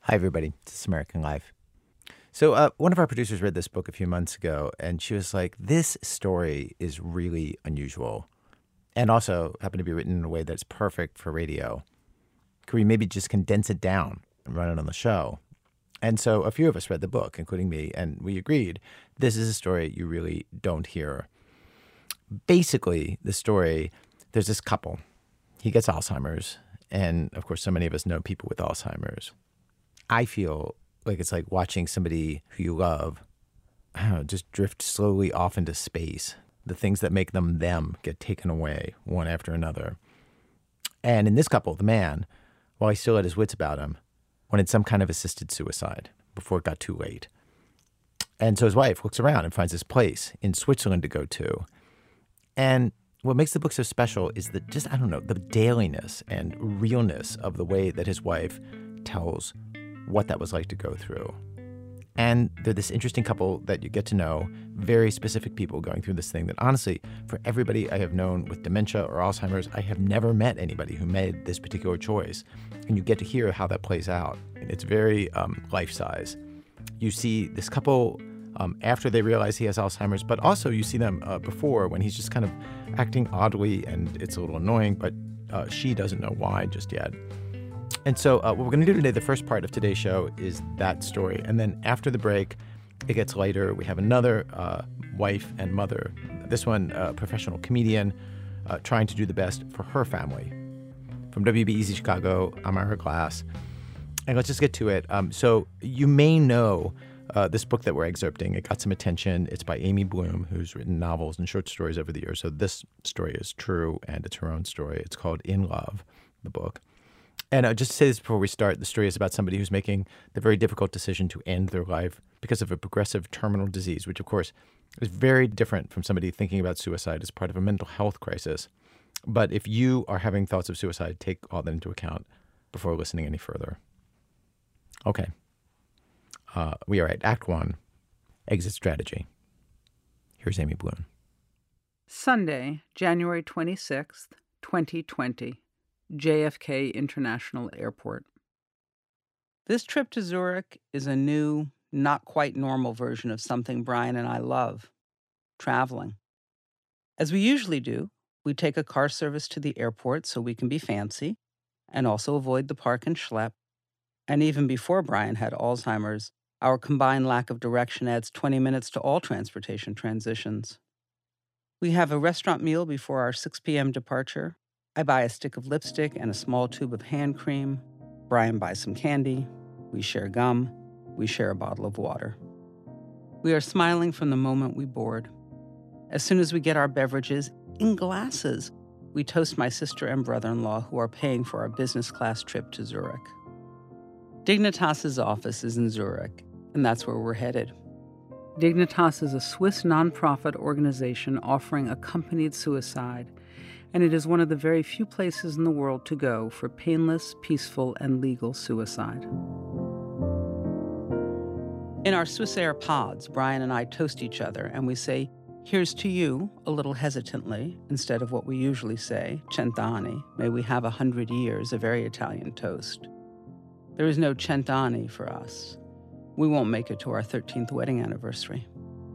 Hi, everybody. This is American Life. So, one of our producers read this book a few months ago, and she was like, this story is really unusual and also happened to be written in a way that's perfect for radio. Could we maybe just condense it down and run it on the show? And so a few of us read the book, including me, and we agreed this is a story you really don't hear. Basically, the story, there's this couple. He gets Alzheimer's, and of course, so many of us know people with Alzheimer's. I feel like it's like watching somebody who you love, I don't know, just drift slowly off into space. The things that make them get taken away one after another. And in this couple, the man, while he still had his wits about him, wanted some kind of assisted suicide before it got too late. And so his wife looks around and finds this place in Switzerland to go to. And what makes the book so special is the the dailiness and realness of the way that his wife tells what that was like to go through. And they're this interesting couple that you get to know, very specific people going through this thing that honestly, for everybody I have known with dementia or Alzheimer's, I have never met anybody who made this particular choice. And you get to hear how that plays out. It's very life-size. You see this couple after they realize he has Alzheimer's, but also you see them before when he's just kind of acting oddly and it's a little annoying, but she doesn't know why just yet. And so what we're going to do today, the first part of today's show, is that story. And then after the break, it gets lighter. We have another wife and mother, this one a professional comedian, trying to do the best for her family. From WBEZ Chicago, I'm Ira Glass. And let's just get to it. So you may know this book that we're excerpting. It got some attention. It's by Amy Bloom, who's written novels and short stories over the years. So this story is true, and it's her own story. It's called In Love, the book. And just to say this before we start, the story is about somebody who's making the very difficult decision to end their life because of a progressive terminal disease, which, of course, is very different from somebody thinking about suicide as part of a mental health crisis. But if you are having thoughts of suicide, take all that into account before listening any further. Okay. We are at Act 1, Exit Strategy. Here's Amy Bloom. Sunday, January 26th, 2020. JFK International Airport. This trip to Zurich is a new, not quite normal version of something Brian and I love, traveling. As we usually do, we take a car service to the airport so we can be fancy and also avoid the park and schlep. And even before Brian had Alzheimer's, our combined lack of direction adds 20 minutes to all transportation transitions. We have a restaurant meal before our 6 p.m. departure. I buy a stick of lipstick and a small tube of hand cream. Brian buys some candy. We share gum. We share a bottle of water. We are smiling from the moment we board. As soon as we get our beverages in glasses, we toast my sister and brother-in-law who are paying for our business class trip to Zurich. Dignitas's office is in Zurich, and that's where we're headed. Dignitas is a Swiss nonprofit organization offering accompanied suicide, and it is one of the very few places in the world to go for painless, peaceful, and legal suicide. In our Swissair pods, Brian and I toast each other, and we say, "Here's to you," a little hesitantly, instead of what we usually say, "Cent'anni," may we have 100 years, a very Italian toast. There is no Cent'anni for us. We won't make it to our 13th wedding anniversary.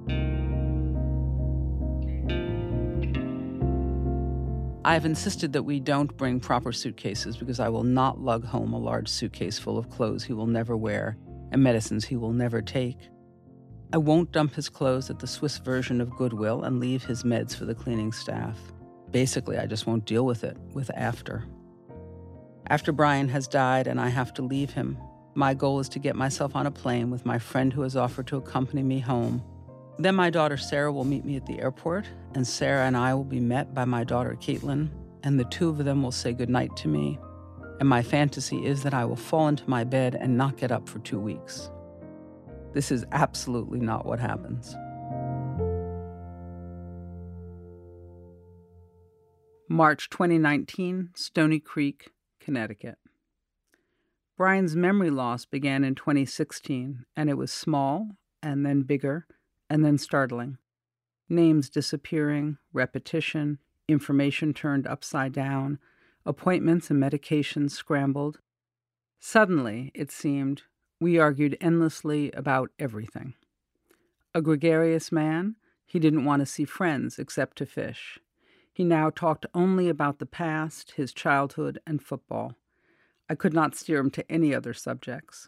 I've insisted that we don't bring proper suitcases because I will not lug home a large suitcase full of clothes he will never wear and medicines he will never take. I won't dump his clothes at the Swiss version of Goodwill and leave his meds for the cleaning staff. Basically, I just won't deal with it, with after. After Brian has died and I have to leave him, my goal is to get myself on a plane with my friend who has offered to accompany me home. Then my daughter Sarah will meet me at the airport, and Sarah and I will be met by my daughter Caitlin, and the two of them will say goodnight to me. And my fantasy is that I will fall into my bed and not get up for 2 weeks. This is absolutely not what happens. March 2019, Stony Creek, Connecticut. Brian's memory loss began in 2016, and it was small, and then bigger, and then startling. Names disappearing, repetition, information turned upside down, appointments and medications scrambled. Suddenly, it seemed, We argued endlessly about everything. A gregarious man, he didn't want to see friends except to fish. He now talked only about the past, his childhood, and football. I could not steer him to any other subjects.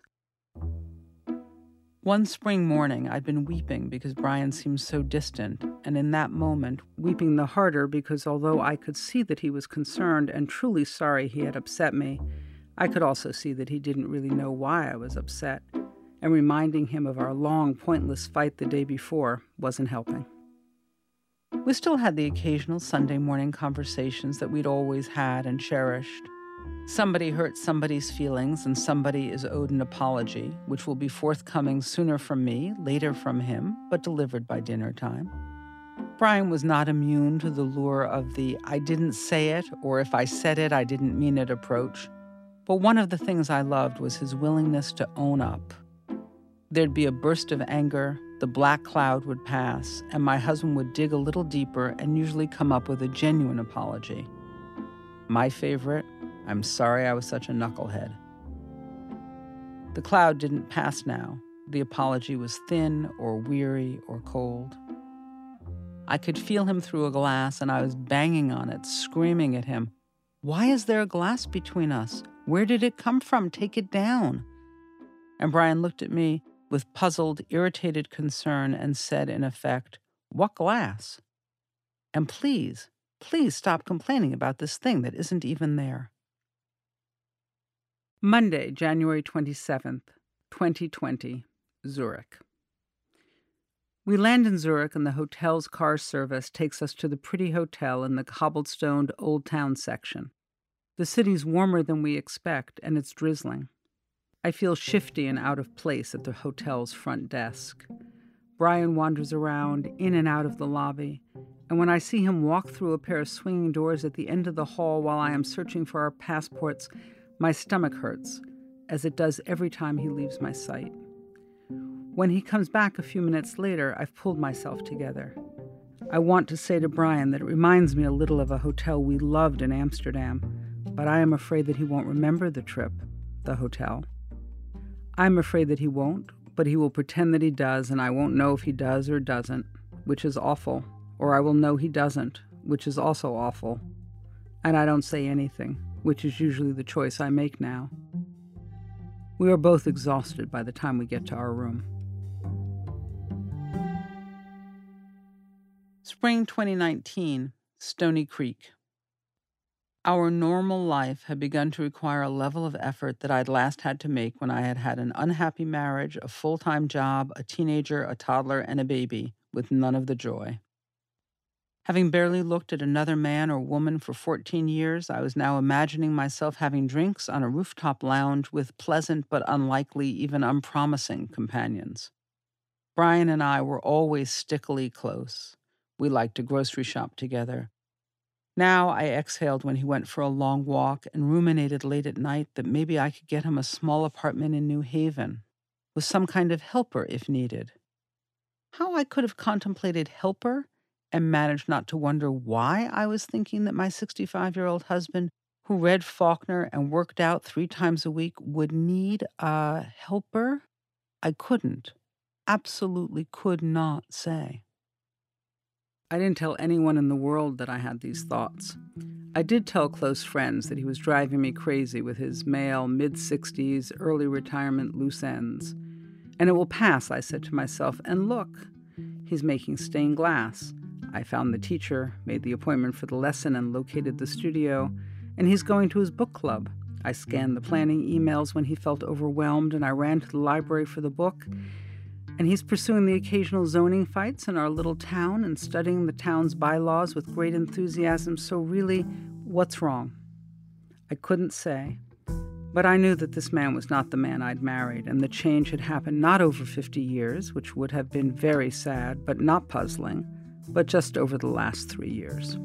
One spring morning, I'd been weeping because Brian seemed so distant, and in that moment, weeping the harder because although I could see that he was concerned and truly sorry he had upset me, I could also see that he didn't really know why I was upset, and reminding him of our long, pointless fight the day before wasn't helping. We still had the occasional Sunday morning conversations that we'd always had and cherished. Somebody hurt somebody's feelings and somebody is owed an apology, which will be forthcoming sooner from me, later from him, but delivered by dinner time. Brian was not immune to the lure of the I didn't say it, or if I said it, I didn't mean it approach. But one of the things I loved was his willingness to own up. There'd be a burst of anger, the black cloud would pass, and my husband would dig a little deeper and usually come up with a genuine apology. My favorite, I'm sorry I was such a knucklehead. The cloud didn't pass now. The apology was thin or weary or cold. I could feel him through a glass, and I was banging on it, screaming at him, "Why is there a glass between us? Where did it come from? Take it down." And Brian looked at me with puzzled, irritated concern and said in effect, "What glass? And please stop complaining about this thing that isn't even there." Monday, January 27th, 2020, Zurich. We land in Zurich and the hotel's car service takes us to the pretty hotel in the cobblestoned Old Town section. The city's warmer than we expect, and it's drizzling. I feel shifty and out of place at the hotel's front desk. Brian wanders around, in and out of the lobby, and when I see him walk through a pair of swinging doors at the end of the hall while I am searching for our passports, my stomach hurts, as it does every time he leaves my sight. When he comes back a few minutes later, I've pulled myself together. I want to say to Brian that it reminds me a little of a hotel we loved in Amsterdam, but I am afraid that he won't remember the trip, the hotel. I'm afraid that he won't, but he will pretend that he does, and I won't know if he does or doesn't, which is awful, or I will know he doesn't, which is also awful. And I don't say anything, which is usually the choice I make now. We are both exhausted by the time we get to our room. Spring 2019, Stony Creek. Our normal life had begun to require a level of effort that I'd last had to make when I had had an unhappy marriage, a full-time job, a teenager, a toddler, and a baby, with none of the joy. Having barely looked at another man or woman for 14 years, I was now imagining myself having drinks on a rooftop lounge with pleasant but unlikely, even unpromising companions. Brian and I were always stickily close. We liked to grocery shop together. Now I exhaled when he went for a long walk and ruminated late at night that maybe I could get him a small apartment in New Haven, with some kind of helper if needed. How I could have contemplated helper and managed not to wonder why I was thinking that my 65-year-old husband, who read Faulkner and worked out 3 times a week, would need a helper, I couldn't, absolutely could not say. I didn't tell anyone in the world that I had these thoughts. I did tell close friends that he was driving me crazy with his male, mid-60s, early retirement loose ends. And it will pass, I said to myself, and look, he's making stained glass. I found the teacher, made the appointment for the lesson, and located the studio, and he's going to his book club. I scanned the planning emails when he felt overwhelmed, and I ran to the library for the book, and he's pursuing the occasional zoning fights in our little town and studying the town's bylaws with great enthusiasm. So really, what's wrong? I couldn't say, but I knew that this man was not the man I'd married, and the change had happened not over 50 years, which would have been very sad but not puzzling, but just over the last 3 years.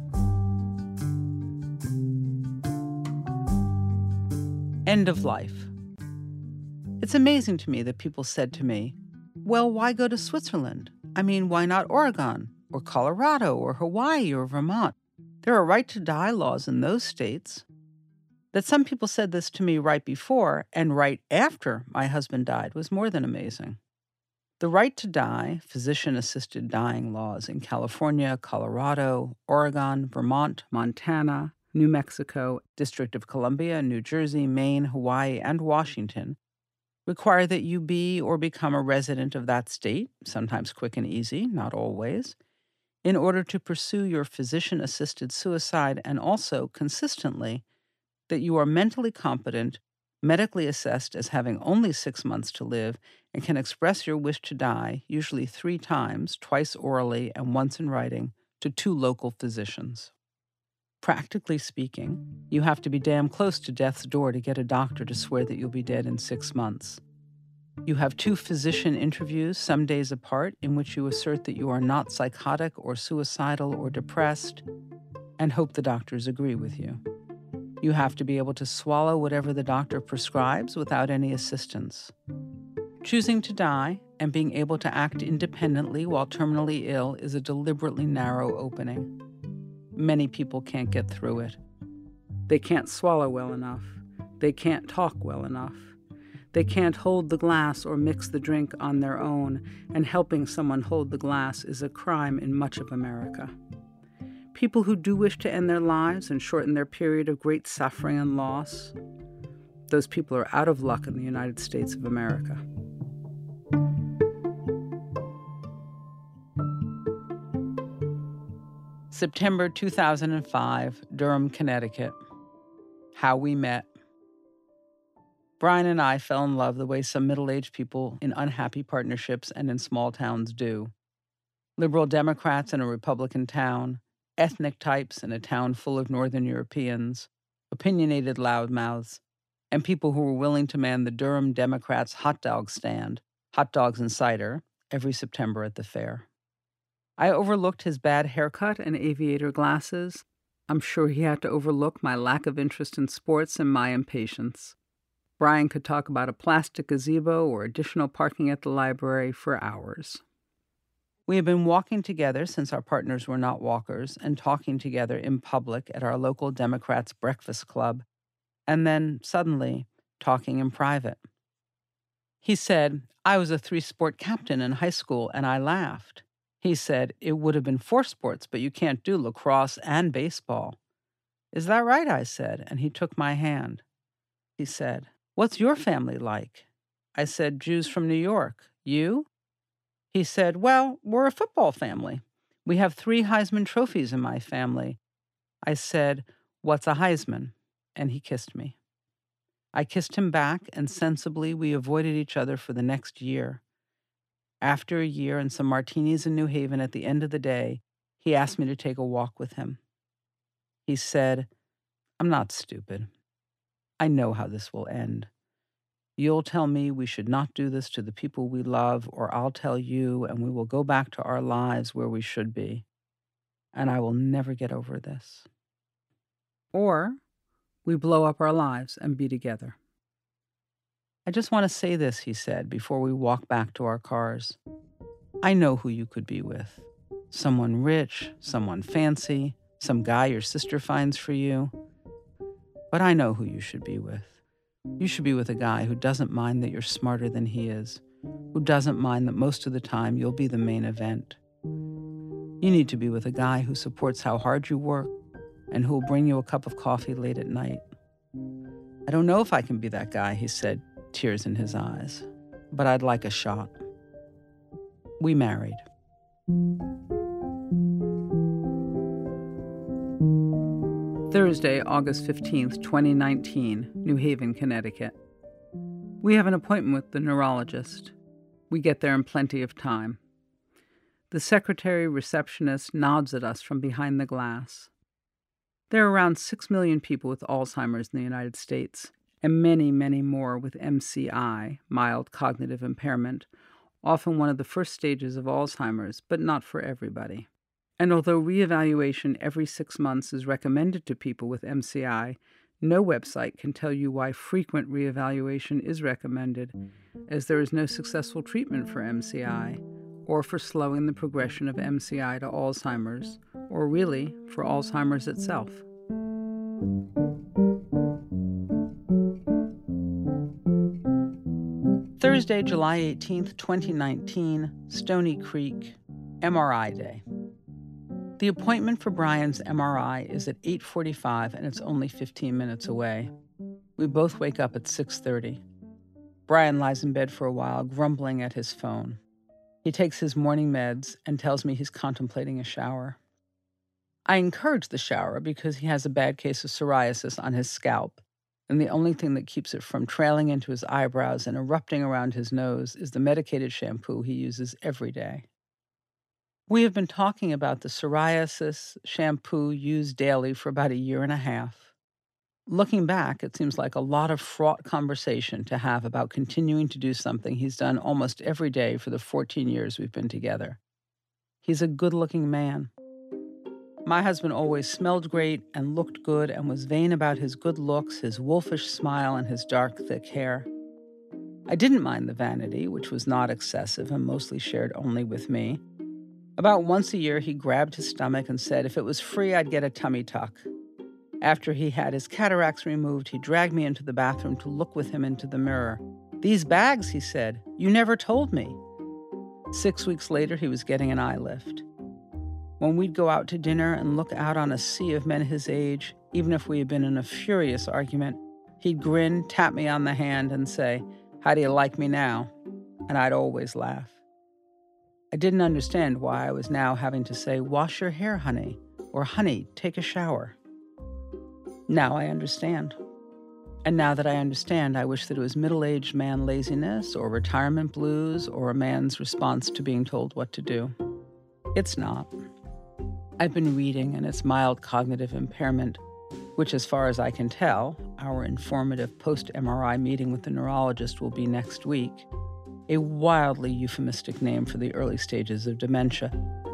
End of life. It's amazing to me that people said to me, well, why go to Switzerland? I mean, why not Oregon, or Colorado, or Hawaii, or Vermont? There are right-to-die laws in those states. That some people said this to me right before and right after my husband died was more than amazing. The right to die, physician-assisted dying laws in California, Colorado, Oregon, Vermont, Montana, New Mexico, District of Columbia, New Jersey, Maine, Hawaii, and Washington require that you be or become a resident of that state, sometimes quick and easy, not always, in order to pursue your physician-assisted suicide, and also, consistently, that you are mentally competent, medically assessed as having only 6 months to live, and can express your wish to die, usually 3 times, twice orally and once in writing, to 2 local physicians. Practically speaking, you have to be damn close to death's door to get a doctor to swear that you'll be dead in 6 months. You have 2 physician interviews, some days apart, in which you assert that you are not psychotic or suicidal or depressed, and hope the doctors agree with you. You have to be able to swallow whatever the doctor prescribes without any assistance. Choosing to die and being able to act independently while terminally ill is a deliberately narrow opening. Many people can't get through it. They can't swallow well enough. They can't talk well enough. They can't hold the glass or mix the drink on their own, and helping someone hold the glass is a crime in much of America. People who do wish to end their lives and shorten their period of great suffering and loss, those people are out of luck in the United States of America. September 2005, Durham, Connecticut. How we met. Brian and I fell in love the way some middle-aged people in unhappy partnerships and in small towns do. Liberal Democrats in a Republican town, ethnic types in a town full of Northern Europeans, opinionated loudmouths, and people who were willing to man the Durham Democrats' hot dog stand, hot dogs and cider, every September at the fair. I overlooked his bad haircut and aviator glasses. I'm sure he had to overlook my lack of interest in sports and my impatience. Brian could talk about a plastic gazebo or additional parking at the library for hours. We had been walking together since our partners were not walkers, and talking together in public at our local Democrats' breakfast club, and then, suddenly, talking in private. He said, I was a 3-sport captain in high school, and I laughed. He said, it would have been 4 sports, but you can't do lacrosse and baseball. Is that right? I said, and he took my hand. He said, what's your family like? I said, Jews from New York. You? He said, well, we're a football family. We have 3 Heisman trophies in my family. I said, what's a Heisman? And he kissed me. I kissed him back, and sensibly we avoided each other for the next year. After a year and some martinis in New Haven at the end of the day, he asked me to take a walk with him. He said, I'm not stupid. I know how this will end. You'll tell me we should not do this to the people we love, or I'll tell you, and we will go back to our lives where we should be. And I will never get over this. Or we blow up our lives and be together. I just want to say this, he said, before we walk back to our cars. I know who you could be with. Someone rich, someone fancy, some guy your sister finds for you. But I know who you should be with. You should be with a guy who doesn't mind that you're smarter than he is, who doesn't mind that most of the time you'll be the main event. You need to be with a guy who supports how hard you work and who will bring you a cup of coffee late at night. I don't know if I can be that guy, he said, tears in his eyes, but I'd like a shot. We married. Thursday, August 15th, 2019, New Haven, Connecticut. We have an appointment with the neurologist. We get there in plenty of time. The secretary receptionist nods at us from behind the glass. There are around 6 million people with Alzheimer's in the United States, and many, many more with MCI, mild cognitive impairment, often one of the first stages of Alzheimer's, but not for everybody. And although reevaluation every 6 months is recommended to people with MCI, no website can tell you why frequent reevaluation is recommended, as there is no successful treatment for MCI, or for slowing the progression of MCI to Alzheimer's, or really for Alzheimer's itself. Thursday, July 18th, 2019, Stony Creek, MRI Day. The appointment for Brian's MRI is at 8:45 and it's only 15 minutes away. We both wake up at 6:30. Brian lies in bed for a while, grumbling at his phone. He takes his morning meds and tells me he's contemplating a shower. I encourage the shower because he has a bad case of psoriasis on his scalp, and the only thing that keeps it from trailing into his eyebrows and erupting around his nose is the medicated shampoo he uses every day. We have been talking about the psoriasis shampoo used daily for about a year and a half. Looking back, it seems like a lot of fraught conversation to have about continuing to do something he's done almost every day for the 14 years we've been together. He's a good-looking man. My husband always smelled great and looked good and was vain about his good looks, his wolfish smile, and his dark, thick hair. I didn't mind the vanity, which was not excessive and mostly shared only with me. About once a year, he grabbed his stomach and said if it was free, I'd get a tummy tuck. After he had his cataracts removed, he dragged me into the bathroom to look with him into the mirror. "These bags," he said, "you never told me." 6 weeks later, he was getting an eye lift. When we'd go out to dinner and look out on a sea of men his age, even if we had been in a furious argument, he'd grin, tap me on the hand, and say, "How do you like me now?" And I'd always laugh. I didn't understand why I was now having to say, "Wash your hair, honey," or "Honey, take a shower." Now I understand. And now that I understand, I wish that it was middle-aged man laziness or retirement blues or a man's response to being told what to do. It's not. I've been reading, and it's mild cognitive impairment, which, as far as I can tell, our informative post-MRI meeting with the neurologist will be next week, a wildly euphemistic name for the early stages of dementia.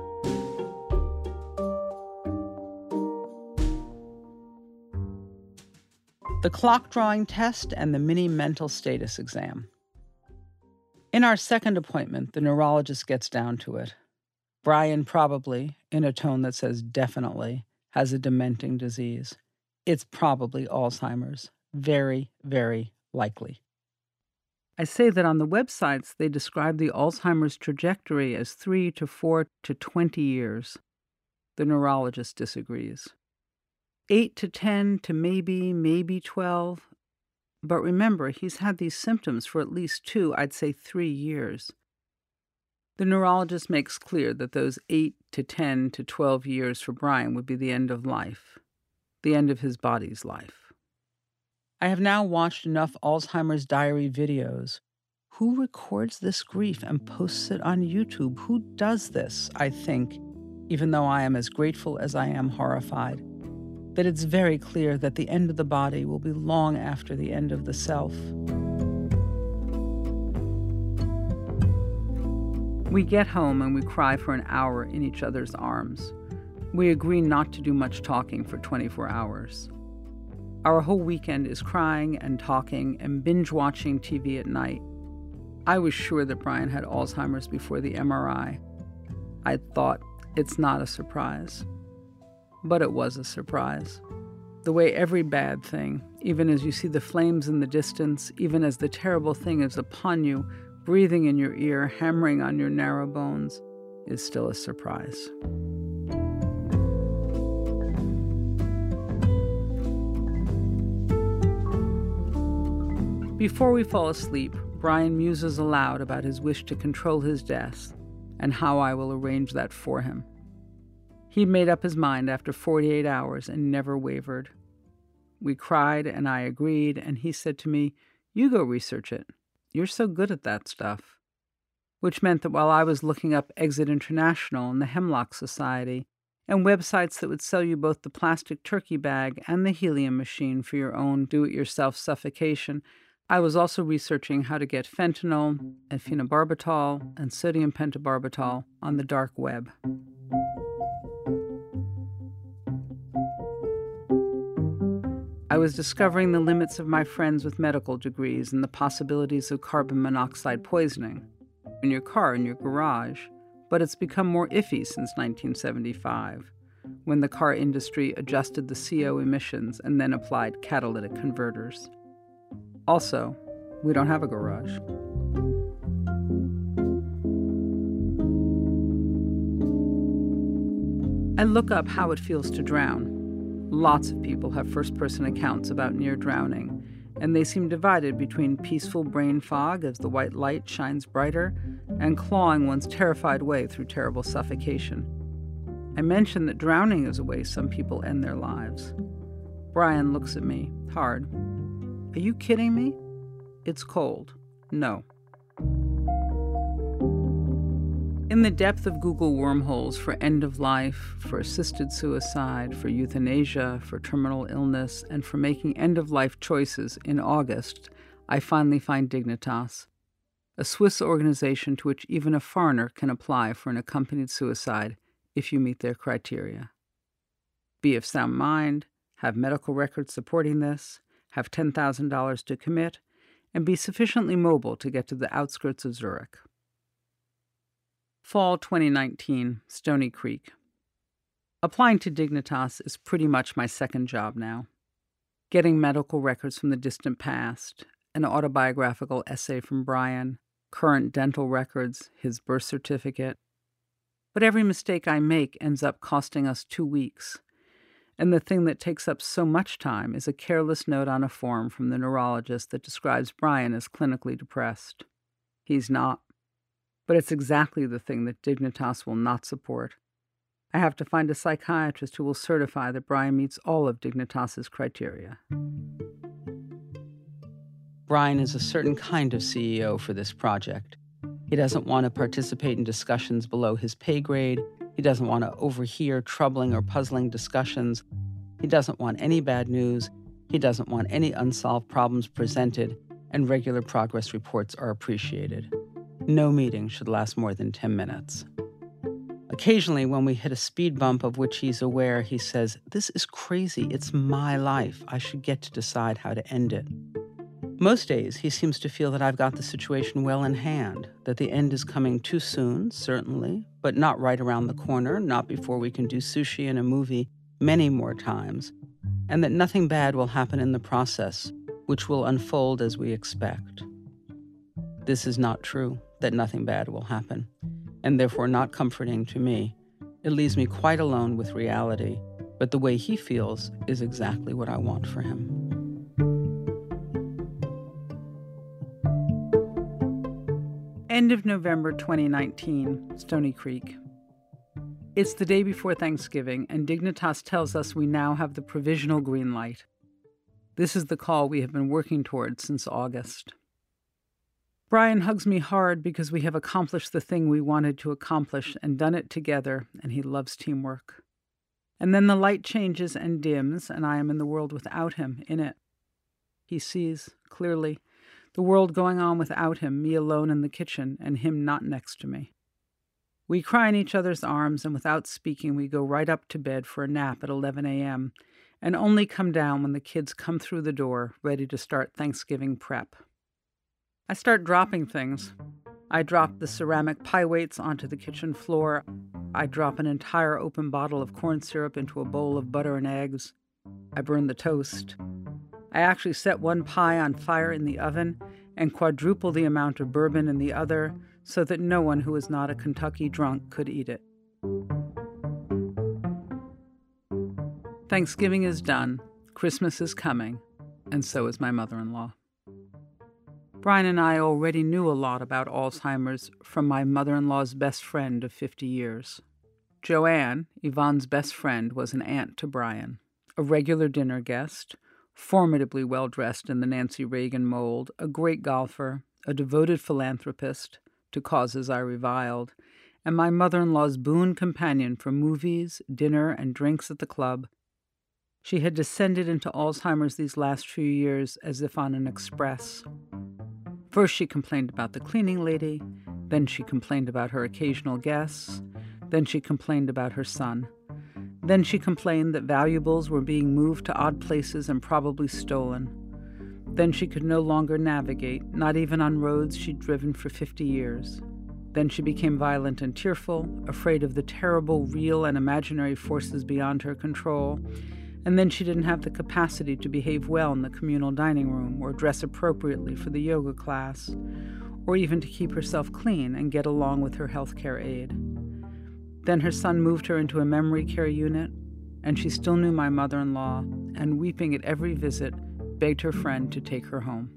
The clock drawing test and the mini mental status exam. In our second appointment, the neurologist gets down to it. Brian probably, in a tone that says definitely, has a dementing disease. It's probably Alzheimer's. Very, very likely. I say that on the websites, they describe the Alzheimer's trajectory as 3 to 4 to 20 years. The neurologist disagrees. 8 to 10 to maybe 12. But remember, he's had these symptoms for at least 2, I'd say 3 years. The neurologist makes clear that those 8 to 10 to 12 years for Brian would be the end of life, the end of his body's life. I have now watched enough Alzheimer's diary videos. Who records this grief and posts it on YouTube? Who does this, I think, even though I am as grateful as I am horrified, that it's very clear that the end of the body will be long after the end of the self. We get home and we cry for an hour in each other's arms. We agree not to do much talking for 24 hours. Our whole weekend is crying and talking and binge-watching TV at night. I was sure that Brian had Alzheimer's before the MRI. I thought, it's not a surprise. But it was a surprise. The way every bad thing, even as you see the flames in the distance, even as the terrible thing is upon you, breathing in your ear, hammering on your narrow bones, is still a surprise. Before we fall asleep, Brian muses aloud about his wish to control his death and how I will arrange that for him. He'd made up his mind after 48 hours and never wavered. We cried and I agreed, and he said to me, "You go research it. You're so good at that stuff." Which meant that while I was looking up Exit International and the Hemlock Society and websites that would sell you both the plastic turkey bag and the helium machine for your own do-it-yourself suffocation, I was also researching how to get fentanyl, phenobarbital, and sodium pentobarbital on the dark web. I was discovering the limits of my friends with medical degrees and the possibilities of carbon monoxide poisoning in your car, in your garage, but it's become more iffy since 1975, when the car industry adjusted the CO emissions and then applied catalytic converters. Also, we don't have a garage. I look up how it feels to drown. Lots of people have first-person accounts about near drowning, and they seem divided between peaceful brain fog as the white light shines brighter and clawing one's terrified way through terrible suffocation. I mention that drowning is a way some people end their lives. Brian looks at me, hard. Are you kidding me? It's cold. No. In the depth of Google wormholes for end of life, for assisted suicide, for euthanasia, for terminal illness, and for making end-of-life choices in August, I finally find Dignitas, a Swiss organization to which even a foreigner can apply for an accompanied suicide if you meet their criteria. Be of sound mind, have medical records supporting this, have $10,000 to commit, and be sufficiently mobile to get to the outskirts of Zurich. Fall 2019, Stony Creek. Applying to Dignitas is pretty much my second job now. Getting medical records from the distant past, an autobiographical essay from Brian, current dental records, his birth certificate. But every mistake I make ends up costing us 2 weeks. And the thing that takes up so much time is a careless note on a form from the neurologist that describes Brian as clinically depressed. He's not. But it's exactly the thing that Dignitas will not support. I have to find a psychiatrist who will certify that Brian meets all of Dignitas's criteria. Brian is a certain kind of CEO for this project. He doesn't want to participate in discussions below his pay grade. He doesn't want to overhear troubling or puzzling discussions. He doesn't want any bad news. He doesn't want any unsolved problems presented, and regular progress reports are appreciated. No meeting should last more than 10 minutes. Occasionally, when we hit a speed bump of which he's aware, he says, "This is crazy. It's my life. I should get to decide how to end it." Most days, he seems to feel that I've got the situation well in hand, that the end is coming too soon, certainly, but not right around the corner, not before we can do sushi and a movie many more times, and that nothing bad will happen in the process, which will unfold as we expect. This is not true, that nothing bad will happen, and therefore not comforting to me. It leaves me quite alone with reality, but the way he feels is exactly what I want for him. End of November 2019, Stony Creek. It's the day before Thanksgiving, and Dignitas tells us we now have the provisional green light. This is the call we have been working towards since August. Brian hugs me hard because we have accomplished the thing we wanted to accomplish and done it together, and he loves teamwork. And then the light changes and dims, and I am in the world without him in it. He sees, clearly, the world going on without him, me alone in the kitchen, and him not next to me. We cry in each other's arms, and without speaking, we go right up to bed for a nap at 11 a.m., and only come down when the kids come through the door, ready to start Thanksgiving prep. I start dropping things. I drop the ceramic pie weights onto the kitchen floor. I drop an entire open bottle of corn syrup into a bowl of butter and eggs. I burn the toast. I actually set one pie on fire in the oven and quadruple the amount of bourbon in the other so that no one who is not a Kentucky drunk could eat it. Thanksgiving is done, Christmas is coming, and so is my mother-in-law. Brian and I already knew a lot about Alzheimer's from my mother-in-law's best friend of 50 years. Joanne, Yvonne's best friend, was an aunt to Brian, a regular dinner guest, formidably well-dressed in the Nancy Reagan mold, a great golfer, a devoted philanthropist, to causes I reviled, and my mother-in-law's boon companion for movies, dinner, and drinks at the club. She had descended into Alzheimer's these last few years as if on an express. First she complained about the cleaning lady, then she complained about her occasional guests, then she complained about her son. Then she complained that valuables were being moved to odd places and probably stolen. Then she could no longer navigate, not even on roads she'd driven for 50 years. Then she became violent and tearful, afraid of the terrible real and imaginary forces beyond her control. And then she didn't have the capacity to behave well in the communal dining room or dress appropriately for the yoga class, or even to keep herself clean and get along with her healthcare aide. Then her son moved her into a memory care unit, and she still knew my mother-in-law, and weeping at every visit, begged her friend to take her home.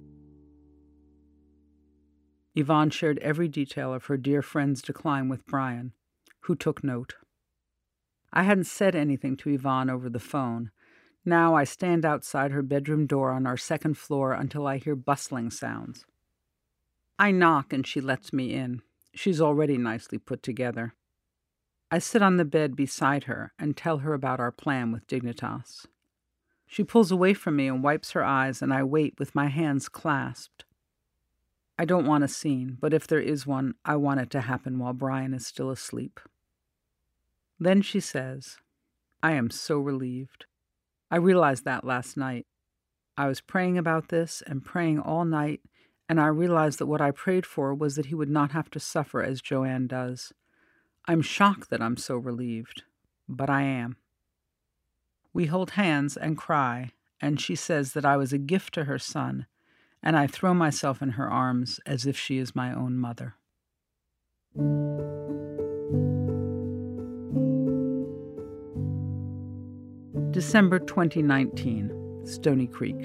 Yvonne shared every detail of her dear friend's decline with Brian, who took note. I hadn't said anything to Yvonne over the phone. Now I stand outside her bedroom door on our second floor until I hear bustling sounds. I knock and she lets me in. She's already nicely put together. I sit on the bed beside her and tell her about our plan with Dignitas. She pulls away from me and wipes her eyes, and I wait with my hands clasped. I don't want a scene, but if there is one, I want it to happen while Brian is still asleep. Then she says, "I am so relieved. I realized that last night. I was praying about this and praying all night, and I realized that what I prayed for was that he would not have to suffer as Joanne does. I'm shocked that I'm so relieved, but I am." We hold hands and cry, and she says that I was a gift to her son, and I throw myself in her arms as if she is my own mother. December 2019, Stony Creek.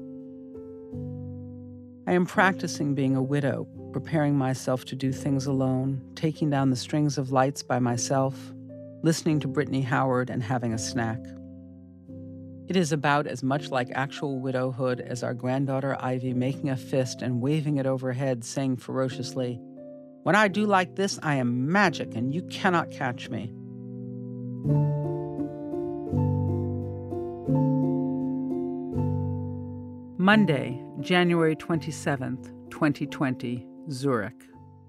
I am practicing being a widow, preparing myself to do things alone, taking down the strings of lights by myself, listening to Brittany Howard and having a snack. It is about as much like actual widowhood as our granddaughter Ivy making a fist and waving it overhead, saying ferociously, "When I do like this, I am magic and you cannot catch me." Monday, January 27th, 2020, Zurich.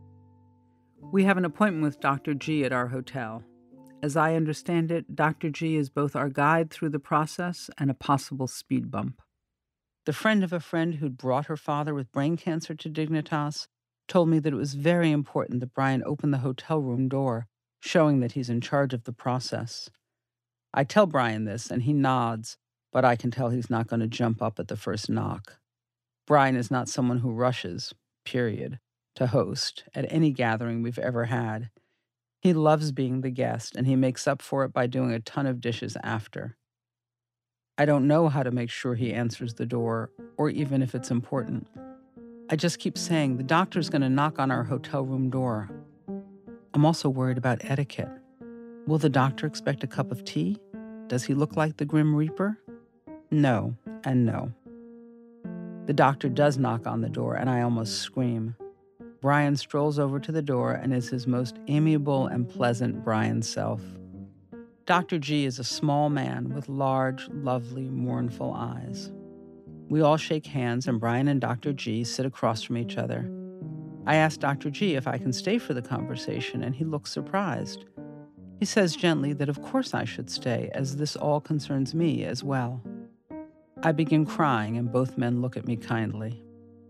We have an appointment with Dr. G at our hotel. As I understand it, Dr. G is both our guide through the process and a possible speed bump. The friend of a friend who'd brought her father with brain cancer to Dignitas told me that it was very important that Brian open the hotel room door, showing that he's in charge of the process. I tell Brian this, and he nods, but I can tell he's not going to jump up at the first knock. Brian is not someone who rushes, period, to host at any gathering we've ever had. He loves being the guest, and he makes up for it by doing a ton of dishes after. I don't know how to make sure he answers the door, or even if it's important. I just keep saying, the doctor's going to knock on our hotel room door. I'm also worried about etiquette. Will the doctor expect a cup of tea? Does he look like the Grim Reaper? No, and no. The doctor does knock on the door, and I almost scream. Brian strolls over to the door and is his most amiable and pleasant Brian self. Dr. G is a small man with large, lovely, mournful eyes. We all shake hands, and Brian and Dr. G sit across from each other. I ask Dr. G if I can stay for the conversation, and he looks surprised. He says gently that of course I should stay, as this all concerns me as well. I begin crying, and both men look at me kindly.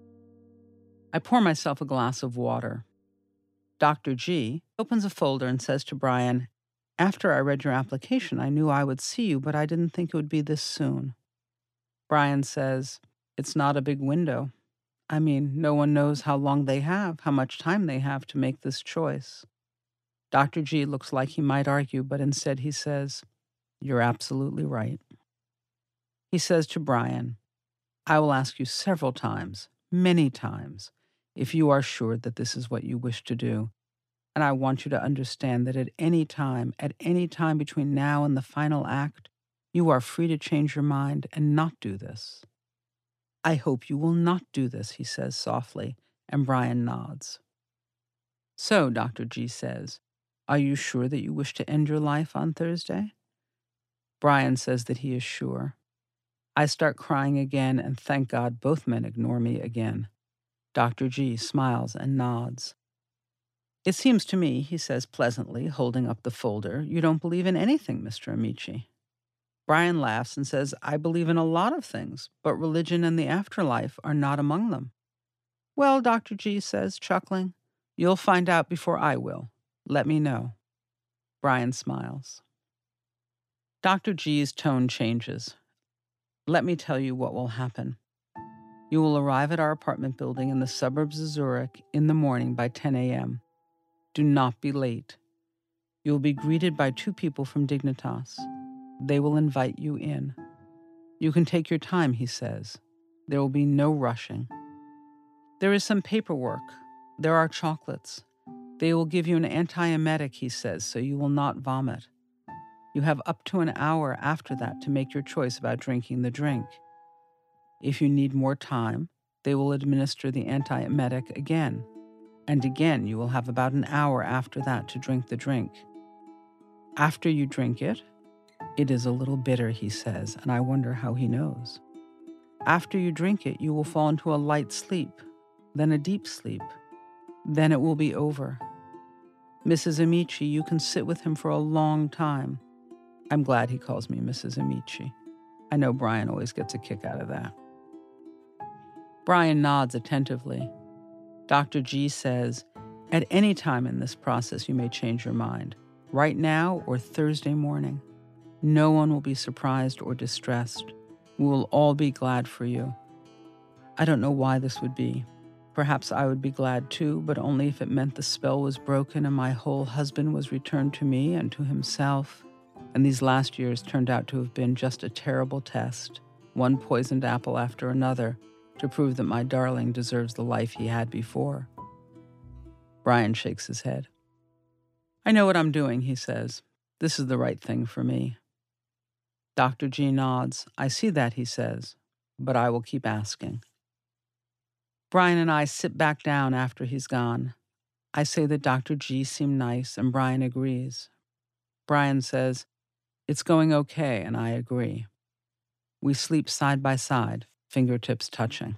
I pour myself a glass of water. Dr. G opens a folder and says to Brian, "After I read your application, I knew I would see you, but I didn't think it would be this soon." Brian says, "It's not a big window. I mean, no one knows how long they have, how much time they have to make this choice." Dr. G looks like he might argue, but instead he says, "You're absolutely right." He says to Brian, "I will ask you several times, many times, if you are sure that this is what you wish to do. And I want you to understand that at any time between now and the final act, you are free to change your mind and not do this." "I hope you will not do this," he says softly, and Brian nods. "So," Dr. G says, "are you sure that you wish to end your life on Thursday?" Brian says that he is sure. I start crying again, and thank God both men ignore me again. Dr. G smiles and nods. "It seems to me," he says pleasantly, holding up the folder, "you don't believe in anything, Mr. Amici." Brian laughs and says, "I believe in a lot of things, but religion and the afterlife are not among them." "Well," Dr. G says, chuckling, "you'll find out before I will. Let me know." Brian smiles. Dr. G's tone changes. "Let me tell you what will happen. You will arrive at our apartment building in the suburbs of Zurich in the morning by 10 a.m. Do not be late. You will be greeted by 2 people from Dignitas. They will invite you in. You can take your time, he says. There will be no rushing. There is some paperwork. There are chocolates. They will give you an antiemetic, he says, so you will not vomit. You have up to an hour after that to make your choice about drinking the drink. If you need more time, they will administer the antiemetic again. And again, you will have about an hour after that to drink the drink. After you drink it, it is a little bitter, he says, and I wonder how he knows. After you drink it, you will fall into a light sleep, then a deep sleep. Then it will be over. Mrs. Amici, you can sit with him for a long time. I'm glad he calls me Mrs. Amici. I know Brian always gets a kick out of that. Brian nods attentively. Dr. G says, at any time in this process you may change your mind, right now or Thursday morning. No one will be surprised or distressed. We will all be glad for you. I don't know why this would be. Perhaps I would be glad too, but only if it meant the spell was broken and my whole husband was returned to me and to himself. And these last years turned out to have been just a terrible test, one poisoned apple after another, to prove that my darling deserves the life he had before. Brian shakes his head. I know what I'm doing, he says. This is the right thing for me. Dr. G nods. I see that, he says, but I will keep asking. Brian and I sit back down after he's gone. I say that Dr. G seemed nice, and Brian agrees. Brian says, it's going okay, and I agree. We sleep side by side, fingertips touching.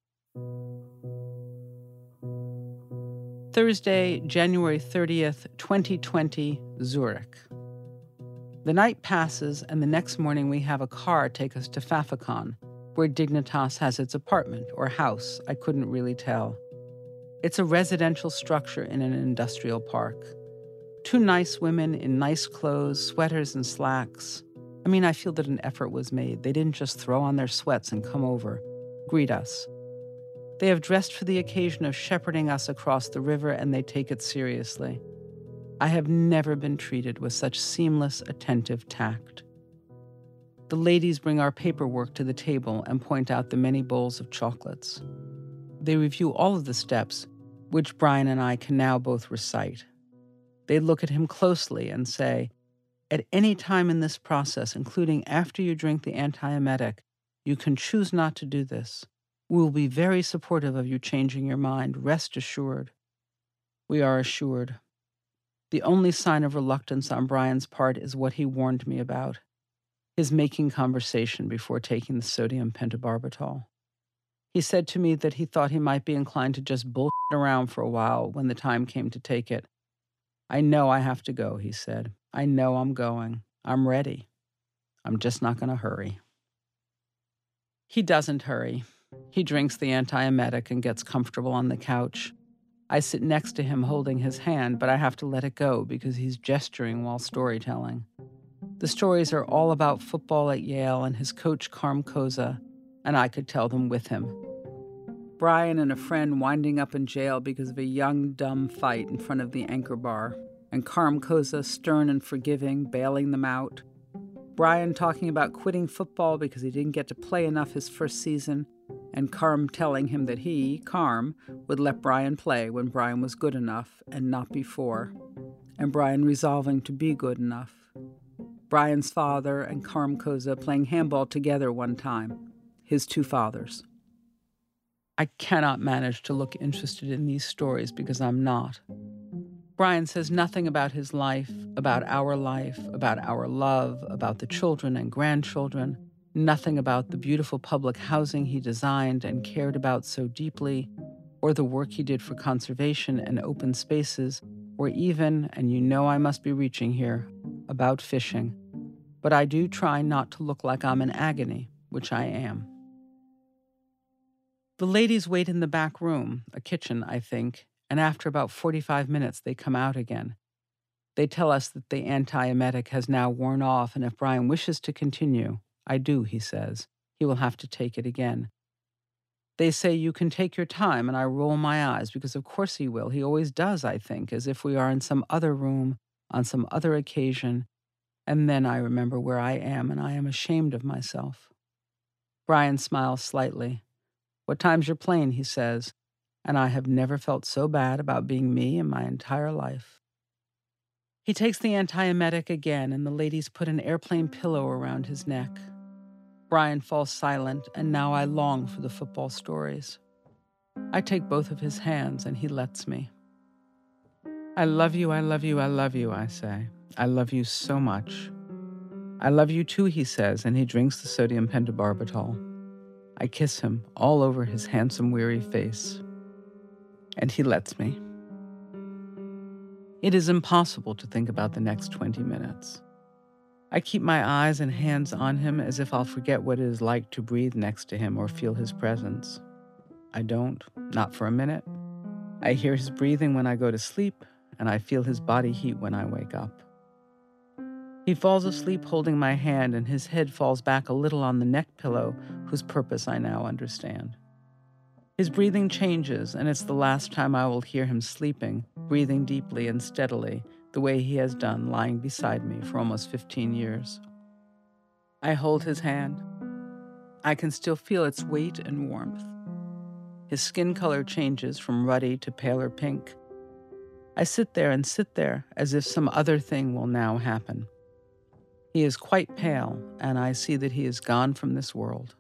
Thursday, January 30th, 2020, Zurich. The night passes, and the next morning we have a car take us to Pfäffikon, where Dignitas has its apartment or house, I couldn't really tell. It's a residential structure in an industrial park. 2 nice women in nice clothes, sweaters and slacks. I mean, I feel that an effort was made. They didn't just throw on their sweats and come over, greet us. They have dressed for the occasion of shepherding us across the river, and they take it seriously. I have never been treated with such seamless, attentive tact. The ladies bring our paperwork to the table and point out the many bowls of chocolates. They review all of the steps, which Brian and I can now both recite. They look at him closely and say, at any time in this process, including after you drink the antiemetic, you can choose not to do this. We will be very supportive of you changing your mind, rest assured. We are assured. The only sign of reluctance on Brian's part is what he warned me about, his making conversation before taking the sodium pentobarbital. He said to me that he thought he might be inclined to just bullshit around for a while when the time came to take it. I know I have to go, he said. I know I'm going. I'm ready. I'm just not going to hurry. He doesn't hurry. He drinks the antiemetic and gets comfortable on the couch. I sit next to him holding his hand, but I have to let it go because he's gesturing while storytelling. The stories are all about football at Yale and his coach Carm Koza, and I could tell them with him. Brian and a friend winding up in jail because of a young, dumb fight in front of the Anchor Bar, and Carm Koza stern and forgiving, bailing them out. Brian talking about quitting football because he didn't get to play enough his first season, and Carm telling him that he, Carm, would let Brian play when Brian was good enough and not before, and Brian resolving to be good enough. Brian's father and Carm Koza playing handball together one time, his 2 fathers. I cannot manage to look interested in these stories because I'm not. Brian says nothing about his life, about our love, about the children and grandchildren, nothing about the beautiful public housing he designed and cared about so deeply, or the work he did for conservation and open spaces, or even, and you know I must be reaching here, about fishing. But I do try not to look like I'm in agony, which I am. The ladies wait in the back room, a kitchen, I think, and after about 45 minutes they come out again. They tell us that the antiemetic has now worn off, and if Brian wishes to continue, I do, he says, he will have to take it again. They say you can take your time, and I roll my eyes, because of course he will. He always does, I think, as if we are in some other room, on some other occasion, and then I remember where I am, and I am ashamed of myself. Brian smiles slightly. "What time's your plane?" he says, and I have never felt so bad about being me in my entire life. He takes the antiemetic again, and the ladies put an airplane pillow around his neck. Brian falls silent, and now I long for the football stories. I take both of his hands, and he lets me. "I love you, I love you, I love you," I say. "I love you so much." "I love you too," he says, and he drinks the sodium pentobarbital. I kiss him all over his handsome, weary face, and he lets me. It is impossible to think about the next 20 minutes. I keep my eyes and hands on him as if I'll forget what it is like to breathe next to him or feel his presence. I don't, not for a minute. I hear his breathing when I go to sleep, and I feel his body heat when I wake up. He falls asleep holding my hand, and his head falls back a little on the neck pillow, whose purpose I now understand. His breathing changes, and it's the last time I will hear him sleeping, breathing deeply and steadily, the way he has done lying beside me for almost 15 years. I hold his hand. I can still feel its weight and warmth. His skin color changes from ruddy to paler pink. I sit there as if some other thing will now happen. He is quite pale, and I see that he is gone from this world.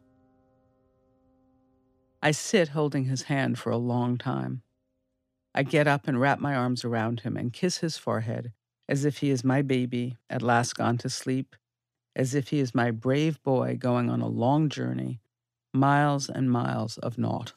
I sit holding his hand for a long time. I get up and wrap my arms around him and kiss his forehead, as if he is my baby, at last gone to sleep, as if he is my brave boy going on a long journey, miles and miles of naught.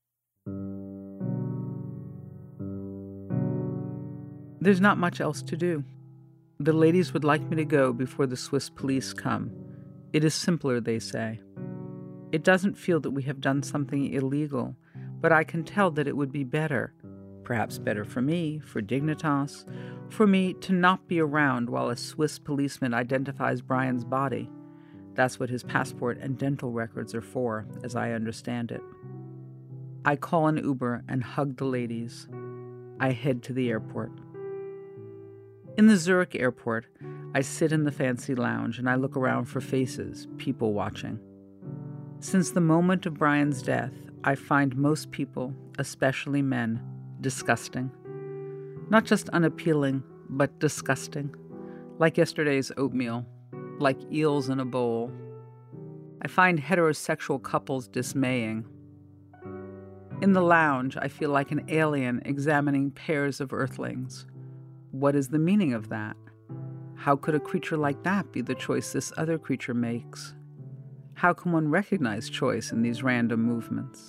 There's not much else to do. The ladies would like me to go before the Swiss police come. It is simpler, they say. It doesn't feel that we have done something illegal, but I can tell that it would be better, perhaps better for me, for Dignitas, for me to not be around while a Swiss policeman identifies Brian's body. That's what his passport and dental records are for, as I understand it. I call an Uber and hug the ladies. I head to the airport. In the Zurich airport, I sit in the fancy lounge and I look around for faces, people watching. Since the moment of Brian's death, I find most people, especially men, disgusting. Not just unappealing, but disgusting. Like yesterday's oatmeal, like eels in a bowl. I find heterosexual couples dismaying. In the lounge, I feel like an alien examining pairs of earthlings. What is the meaning of that? How could a creature like that be the choice this other creature makes? How can one recognize choice in these random movements?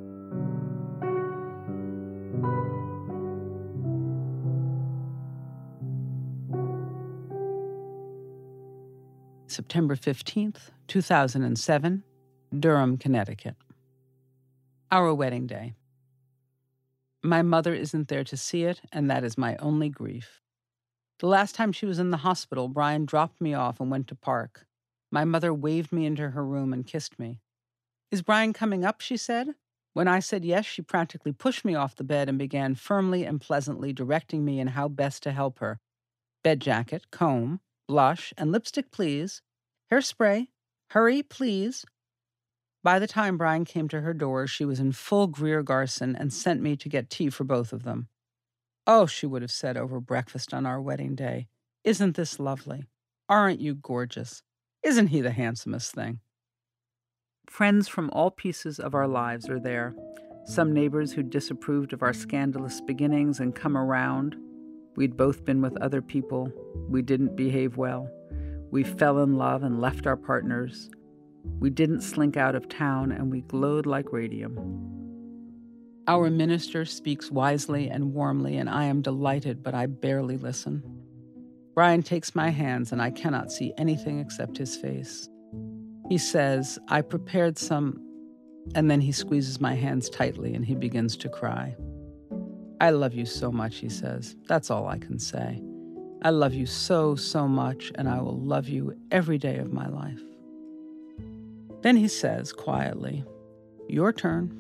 September 15th, 2007, Durham, Connecticut. Our wedding day. My mother isn't there to see it, and that is my only grief. The last time she was in the hospital, Brian dropped me off and went to park. My mother waved me into her room and kissed me. "Is Brian coming up?" she said. When I said yes, she practically pushed me off the bed and began firmly and pleasantly directing me in how best to help her. "Bed jacket, comb, blush, and lipstick, please. Hairspray. Hurry, please." By the time Brian came to her door, she was in full Greer Garson and sent me to get tea for both of them. "Oh," she would have said over breakfast on our wedding day, "isn't this lovely? Aren't you gorgeous? Isn't he the handsomest thing?" Friends from all pieces of our lives are there. Some neighbors who disapproved of our scandalous beginnings and come around. We'd both been with other people. We didn't behave well. We fell in love and left our partners. We didn't slink out of town, and we glowed like radium. Our minister speaks wisely and warmly, and I am delighted, but I barely listen. Brian takes my hands, and I cannot see anything except his face. He says, "I prepared some," and then he squeezes my hands tightly, and he begins to cry. "I love you so much," he says. "That's all I can say. I love you so, so much, and I will love you every day of my life." Then he says, quietly, "Your turn."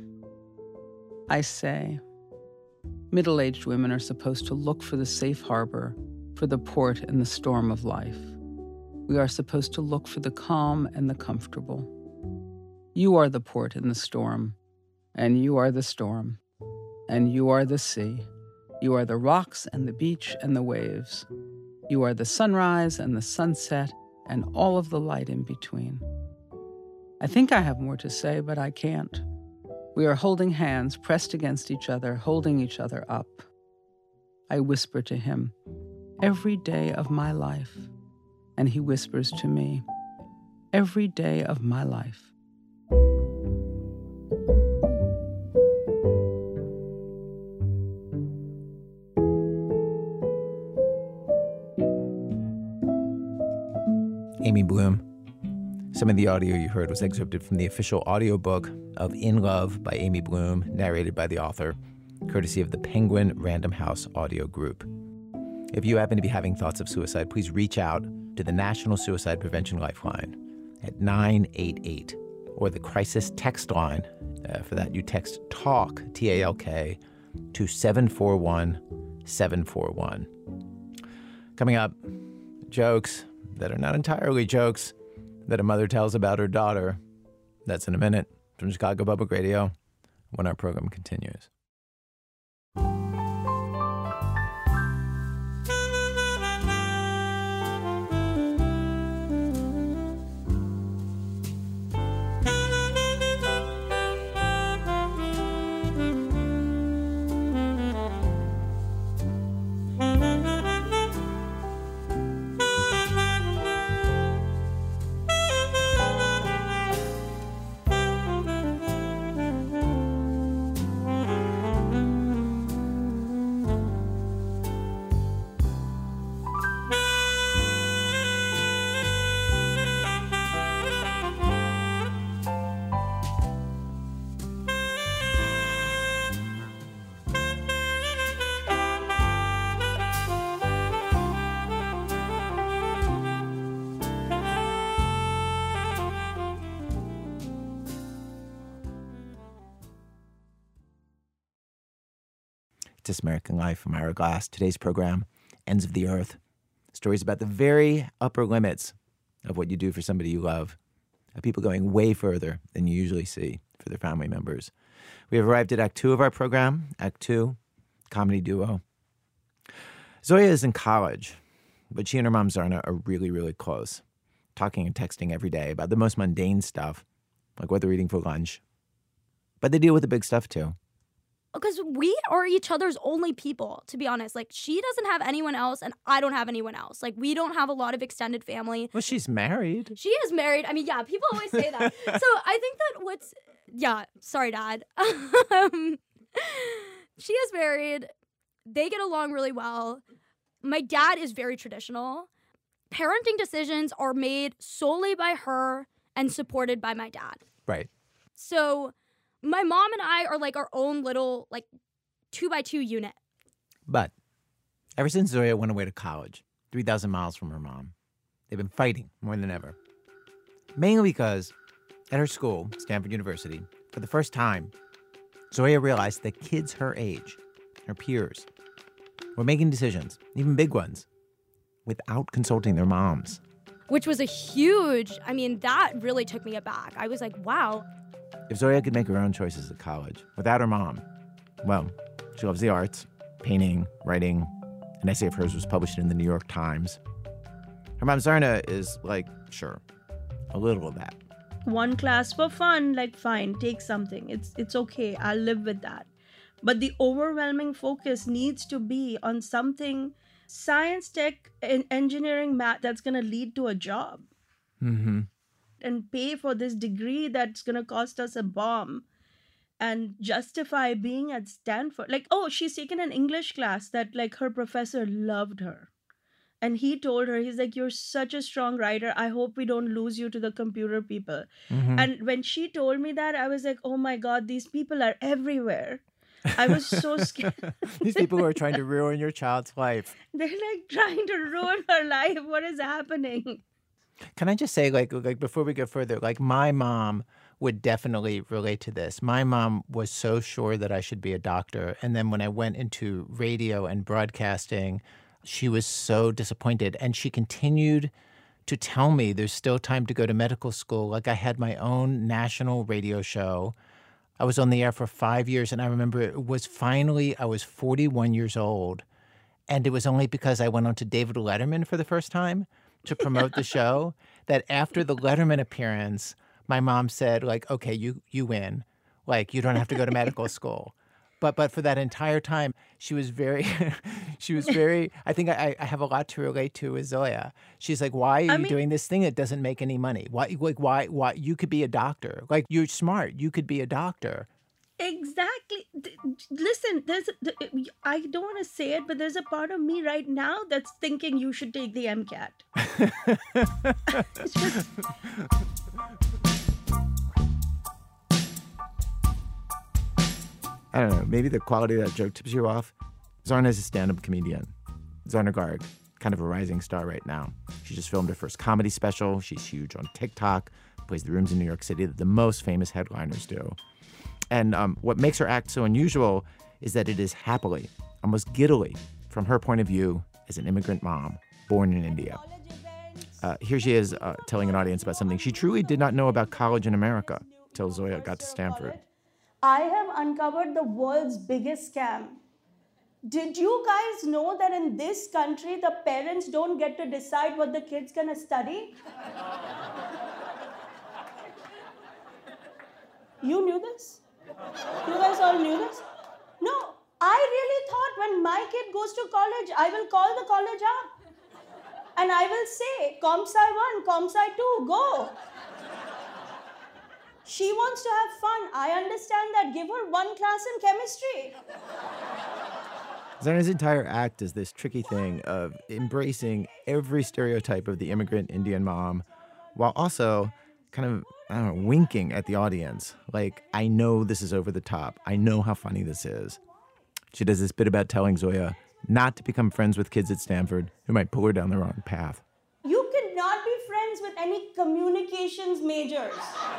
I say, middle-aged women are supposed to look for the safe harbor, for for the port in the storm of life. We are supposed to look for the calm and the comfortable. You are the port in the storm, and you are the storm, and you are the sea. You are the rocks and the beach and the waves. You are the sunrise and the sunset and all of the light in between. I think I have more to say, but I can't. We are holding hands, pressed against each other, holding each other up. I whisper to him, every day of my life. And he whispers to me, every day of my life. Amy Bloom. Some of the audio you heard was excerpted from the official audiobook of In Love by Amy Bloom, narrated by the author, courtesy of the Penguin Random House Audio Group. If you happen to be having thoughts of suicide, please reach out to the National Suicide Prevention Lifeline at 988, or the crisis text line. For that, you text TALK, T-A-L-K, to 741-741. Coming up, jokes that are not entirely jokes that a mother tells about her daughter. That's in a minute from Chicago Public Radio when our program continues. This American Life from Ira Glass. Today's program, Ends of the Earth. Stories about the very upper limits of what you do for somebody you love. Of people going way further than you usually see for their family members. We have arrived at Act 2 of our program. Act 2, comedy duo. Zoya is in college, but she and her mom Zarna are really, really close. Talking and texting every day about the most mundane stuff, like what they're eating for lunch. But they deal with the big stuff too. Because we are each other's only people, to be honest. Like, she doesn't have anyone else, and I don't have anyone else. Like, we don't have a lot of extended family. Well, she's married. She is married. I mean, yeah, people always say that. So I think that yeah, sorry, Dad. She is married. They get along really well. My dad is very traditional. Parenting decisions are made solely by her and supported by my dad. Right. So my mom and I are like our own little, like, 2x2 unit. But ever since Zoya went away to college, 3,000 miles from her mom, they've been fighting more than ever. Mainly because at her school, Stanford University, for the first time, Zoya realized that kids her age, her peers, were making decisions, even big ones, without consulting their moms. Which was that really took me aback. I was like, wow. If Zoya could make her own choices at college without her mom, well, she loves the arts, painting, writing. An essay of hers was published in the New York Times. Her mom Zarna is like, sure, a little of that. One class for fun, like, fine, take something. It's okay, I'll live with that. But the overwhelming focus needs to be on something science, tech, and engineering, math that's going to lead to a job. Mm-hmm. And pay for this degree that's going to cost us a bomb and justify being at Stanford. Like, oh, she's taken an English class that, like, her professor loved her. And he told her, he's like, you're such a strong writer. I hope we don't lose you to the computer people. Mm-hmm. And when she told me that, I was like, oh my God, these people are everywhere. I was so scared. These people who are trying to ruin your child's life. They're like trying to ruin her life. What is happening? Can I just say, like before we go further, like, my mom would definitely relate to this. My mom was so sure that I should be a doctor. And then when I went into radio and broadcasting, She was so disappointed, and she continued to tell me there's still time to go to medical school. Like, I had my own national radio show. I was on the air for 5 years, and I remember it was finally, I was 41 years old, and it was only because I went on to David Letterman for the first time to promote the show that after the Letterman appearance, my mom said, like, okay, you win. Like, you don't have to go to medical school. But for that entire time, she was very, I think I have a lot to relate to with Zoya. She's like, why are you doing this thing that doesn't make any money? Why, you could be a doctor. Like, you're smart. You could be a doctor. Exactly. Listen, I don't want to say it, but there's a part of me right now that's thinking you should take the MCAT. It's just... I don't know, maybe the quality of that joke tips you off. Zarna is a stand-up comedian. Zarna Garg, kind of a rising star right now. She just filmed her first comedy special. She's huge on TikTok, plays the rooms in New York City that the most famous headliners do. And what makes her act so unusual is that it is happily, almost giddily, from her point of view as an immigrant mom born in India. Here she is telling an audience about something she truly did not know about college in America till Zoya got to Stanford. I have uncovered the world's biggest scam. Did you guys know that in this country, the parents don't get to decide what the kid's gonna study? You knew this? You guys all knew this? No, I really thought when my kid goes to college, I will call the college up. And I will say, Comp Sci 1, Comp Sci 2, go. She wants to have fun. I understand that. Give her one class in chemistry. Zarna's entire act is this tricky thing of embracing every stereotype of the immigrant Indian mom while also kind of, I don't know, winking at the audience. Like, I know this is over the top. I know how funny this is. She does this bit about telling Zoya not to become friends with kids at Stanford who might pull her down the wrong path. You cannot be friends with any communications majors.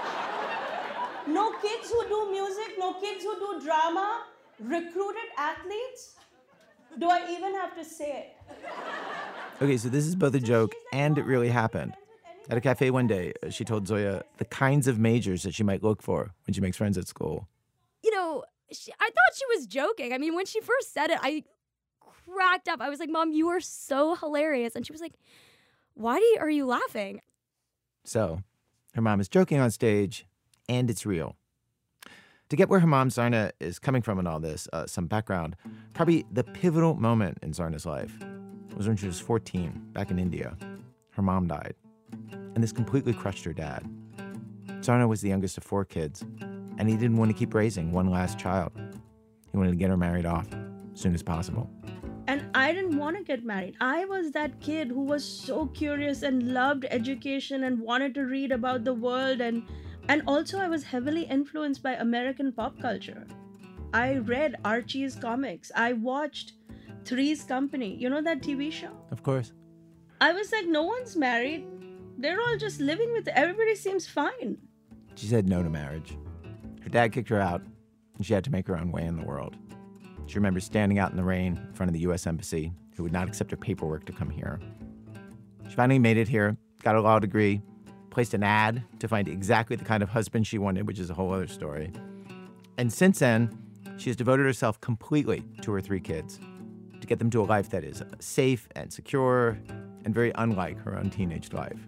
No kids who do music, no kids who do drama, recruited athletes. Do I even have to say it? Okay, so this is both a joke and it really happened. At a cafe one day, she told Zoya the kinds of majors that she might look for when she makes friends at school. You know, I thought she was joking. I mean, when she first said it, I cracked up. I was like, Mom, you are so hilarious. And she was like, why are you laughing? So, her mom is joking on stage, and it's real. To get where her mom, Zarna, is coming from in all this, some background, probably the pivotal moment in Zarna's life was when she was 14, back in India. Her mom died, and this completely crushed her dad. Zarna was the youngest of 4 kids, and he didn't want to keep raising one last child. He wanted to get her married off as soon as possible. And I didn't want to get married. I was that kid who was so curious and loved education and wanted to read about the world. And also I was heavily influenced by American pop culture. I read Archie's comics. I watched Three's Company. You know that TV show? Of course. I was like, no one's married. They're all just living with it. Everybody seems fine. She said no to marriage. Her dad kicked her out, and she had to make her own way in the world. She remembers standing out in the rain in front of the U.S. Embassy, who would not accept her paperwork to come here. She finally made it here, got a law degree, placed an ad to find exactly the kind of husband she wanted, which is a whole other story. And since then, she has devoted herself completely to her 3 kids to get them to a life that is safe and secure and very unlike her own teenage life.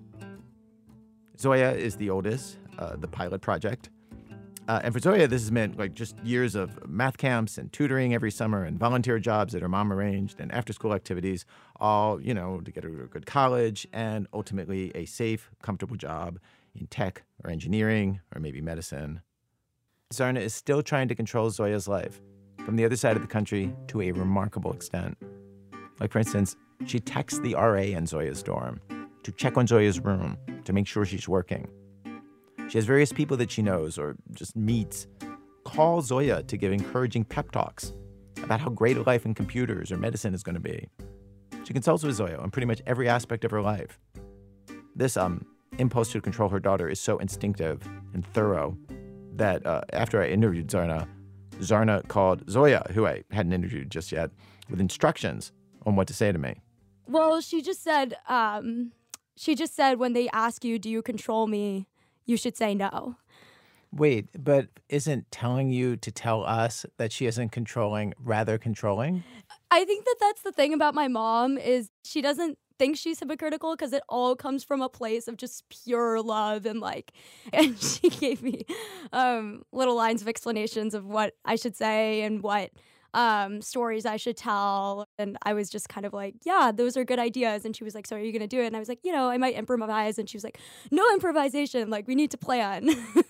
Zoya is the oldest, the pilot project. And for Zoya, this has meant like just years of math camps and tutoring every summer and volunteer jobs that her mom arranged and after-school activities, all, you know, to get her to a good college and ultimately a safe, comfortable job in tech or engineering or maybe medicine. Zarna is still trying to control Zoya's life from the other side of the country to a remarkable extent. Like, for instance, she texts the RA in Zoya's dorm to check on Zoya's room to make sure she's working. She has various people that she knows or just meets call Zoya to give encouraging pep talks about how great a life in computers or medicine is going to be. She consults with Zoya on pretty much every aspect of her life. This impulse to control her daughter is so instinctive and thorough that after I interviewed Zarna called Zoya, who I hadn't interviewed just yet, with instructions on what to say to me. Well, she just said when they ask you, do you control me, you should say no. Wait, but isn't telling you to tell us that she isn't controlling rather controlling? I think that's the thing about my mom is she doesn't think she's hypocritical because it all comes from a place of just pure love and she gave me little lines of explanations of what I should say and what stories I should tell. And I was just kind of like, yeah, those are good ideas. And she was like, so are you going to do it? And I was like, I might improvise. And she was like, no improvisation. Like, we need to plan.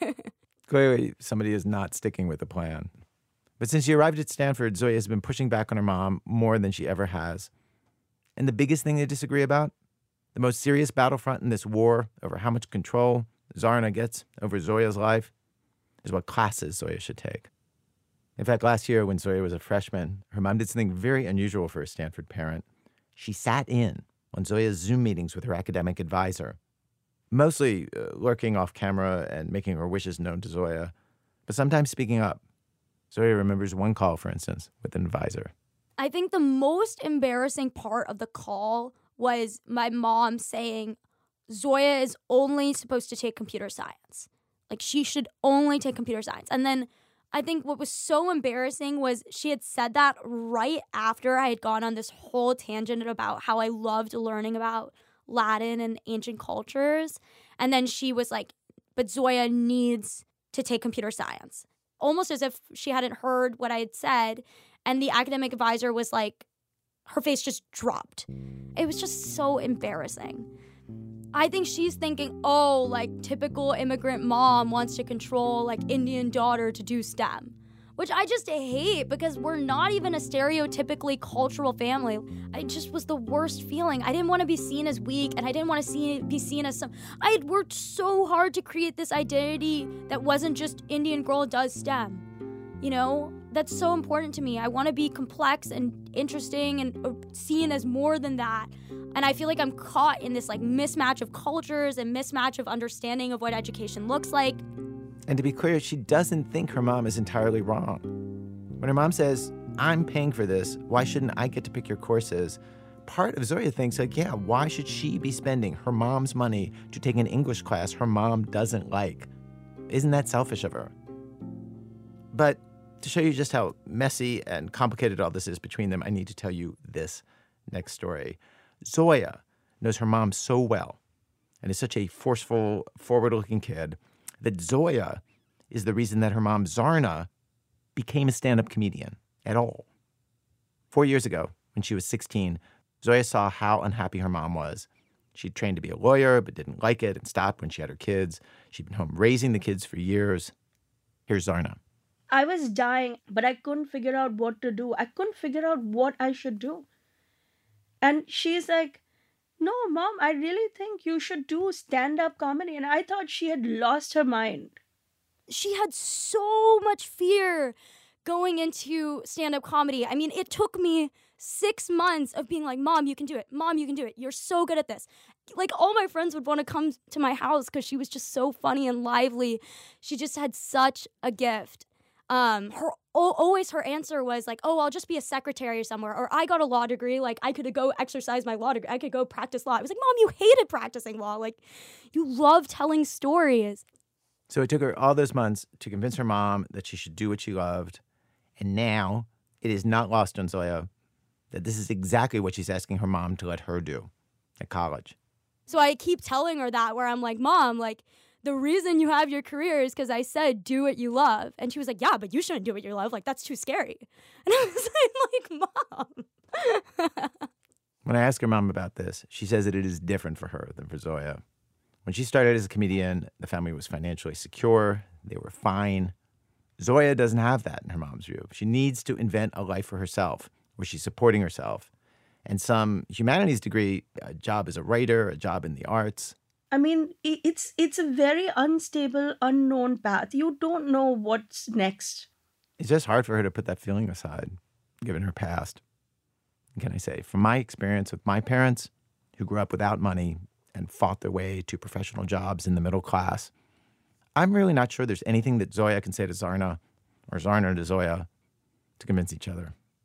Clearly, somebody is not sticking with the plan. But since she arrived at Stanford, Zoya has been pushing back on her mom more than she ever has. And the biggest thing they disagree about, the most serious battlefront in this war over how much control Zarna gets over Zoya's life, is what classes Zoya should take. In fact, last year when Zoya was a freshman, her mom did something very unusual for a Stanford parent. She sat in on Zoya's Zoom meetings with her academic advisor, mostly lurking off camera and making her wishes known to Zoya, but sometimes speaking up. Zoya remembers one call, for instance, with an advisor. I think the most embarrassing part of the call was my mom saying Zoya is only supposed to take computer science. Like, she should only take computer science. And then I think what was so embarrassing was she had said that right after I had gone on this whole tangent about how I loved learning about Latin and ancient cultures. And then she was like, but Zoya needs to take computer science. Almost as if she hadn't heard what I had said. And the academic advisor was like, her face just dropped. It was just so embarrassing. I think she's thinking, typical immigrant mom wants to control Indian daughter to do STEM, which I just hate because we're not even a stereotypically cultural family. It just was the worst feeling. I didn't want to be seen as weak, and I didn't want to be seen as I had worked so hard to create this identity that wasn't just Indian girl does STEM. That's so important to me. I want to be complex and interesting and seen as more than that. And I feel like I'm caught in this mismatch of cultures and mismatch of understanding of what education looks like. And to be clear, she doesn't think her mom is entirely wrong. When her mom says, I'm paying for this, why shouldn't I get to pick your courses? Part of Zoya thinks why should she be spending her mom's money to take an English class her mom doesn't like? Isn't that selfish of her? But to show you just how messy and complicated all this is between them, I need to tell you this next story. Zoya knows her mom so well and is such a forceful, forward-looking kid that Zoya is the reason that her mom, Zarna, became a stand-up comedian at all. 4 years ago, when she was 16, Zoya saw how unhappy her mom was. She'd trained to be a lawyer but didn't like it and stopped when she had her kids. She'd been home raising the kids for years. Here's Zarna. I was dying, but I couldn't figure out what to do. I couldn't figure out what I should do. And she's like, no, Mom, I really think you should do stand-up comedy. And I thought she had lost her mind. She had so much fear going into stand-up comedy. I mean, it took me 6 months of being like, Mom, you can do it. Mom, you can do it. You're so good at this. All my friends would want to come to my house because she was just so funny and lively. She just had such a gift. Always her answer was like, oh, I'll just be a secretary somewhere, or I got a law degree, I could go exercise my law degree, I could go practice law. I was like, Mom, you hated practicing law, you love telling stories. So it took her all those months to convince her mom that she should do what she loved, and now it is not lost on Zoya that this is exactly what she's asking her mom to let her do at college. So I keep telling her that, where I'm like, Mom, the reason you have your career is because I said do what you love. And she was like, yeah, but you shouldn't do what you love. That's too scary. And I was Mom. When I ask her mom about this, she says that it is different for her than for Zoya. When she started as a comedian, the family was financially secure. They were fine. Zoya doesn't have that in her mom's view. She needs to invent a life for herself where she's supporting herself. And some humanities degree, a job as a writer, a job in the arts. I mean, it's a very unstable, unknown path. You don't know what's next. It's just hard for her to put that feeling aside, given her past. What can I say? From my experience with my parents, who grew up without money and fought their way to professional jobs in the middle class, I'm really not sure there's anything that Zoya can say to Zarna or Zarna to Zoya to convince each other.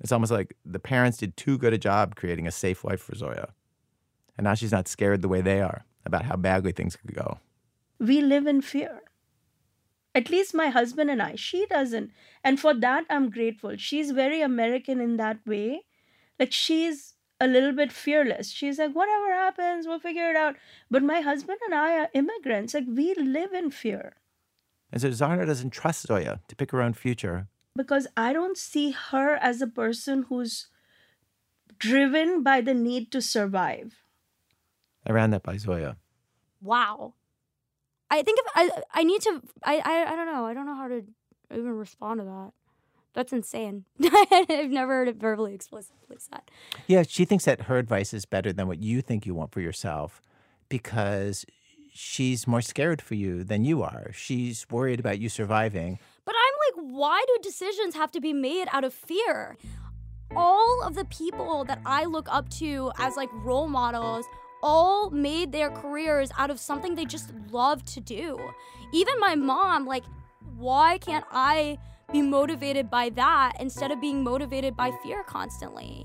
It's almost like the parents did too good a job creating a safe life for Zoya. And now she's not scared the way they are about how badly things could go. We live in fear. At least my husband and I. She doesn't. And for that, I'm grateful. She's very American in that way. Like, she's a little bit fearless. She's like, whatever happens, we'll figure it out. But my husband and I are immigrants. Like, we live in fear. And so Zahra doesn't trust Zoya to pick her own future. Because I don't see her as a person who's driven by the need to survive. I ran that by Zoya. Wow. I think if I need to, I don't know. I don't know how to even respond to that. That's insane. I've never heard it verbally explicitly said. Yeah, she thinks that her advice is better than what you think you want for yourself because she's more scared for you than you are. She's worried about you surviving. But I'm like, why do decisions have to be made out of fear? All of the people that I look up to as like role models all made their careers out of something they just love to do. Even my mom, like, why can't I be motivated by that instead of being motivated by fear constantly?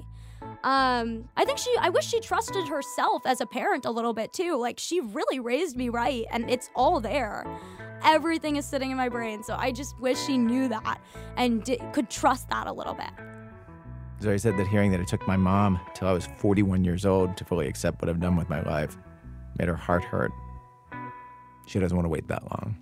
I wish she trusted herself as a parent a little bit too. Like, she really raised me right, and it's all there. Everything is sitting in my brain, so I just wish she knew that and could trust that a little bit. Zoya said that hearing that it took my mom till I was 41 years old to fully accept what I've done with my life made her heart hurt. She doesn't want to wait that long.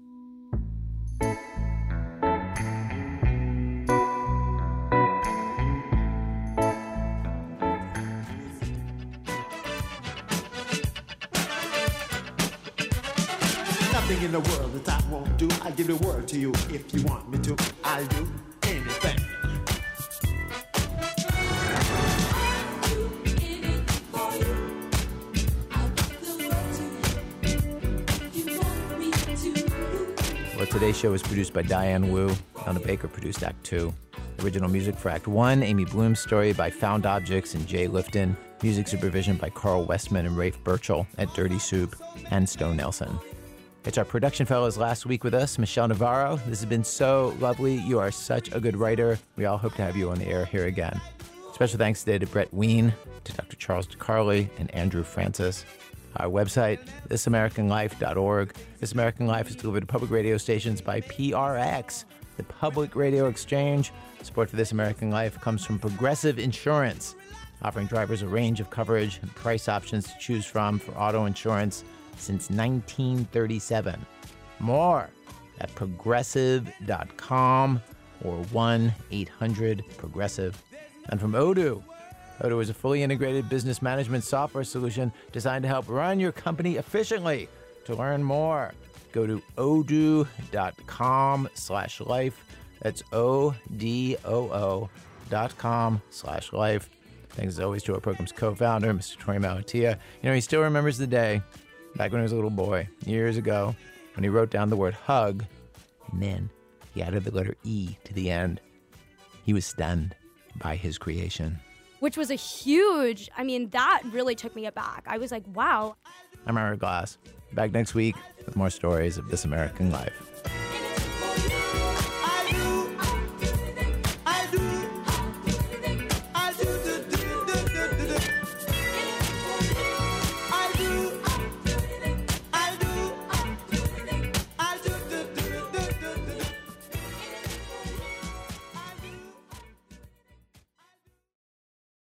Nothing in the world that I won't do. I'll give the world to you if you want me to. I'll do anything. Well, today's show was produced by Diane Wu. Anna Baker produced Act 2. Original music for Act 1, Amy Bloom's story by Found Objects and Jay Lifton. Music supervision by Carl Westman and Rafe Burchell at Dirty Soup and Stone Nelson. It's our production fellows last week with us, Michelle Navarro. This has been so lovely. You are such a good writer. We all hope to have you on the air here again. Special thanks today to Brett Ween, to Dr. Charles DeCarli, and Andrew Francis. Our website, thisamericanlife.org. This American Life is delivered to public radio stations by PRX, the Public Radio Exchange. Support for This American Life comes from Progressive Insurance, offering drivers a range of coverage and price options to choose from for auto insurance since 1937. More at progressive.com or 1-800-PROGRESSIVE. And from Odoo. Odoo is a fully integrated business management software solution designed to help run your company efficiently. To learn more, go to odoo.com/life. That's ODOO.com/life. Thanks as always to our program's co-founder, Mr. Troy Malatia. You know, he still remembers the day back when he was a little boy, years ago, when he wrote down the word hug, and then he added the letter E to the end. He was stunned by his creation. Which was that really took me aback. I was like, wow. I'm Ira Glass. Back next week with more stories of This American Life.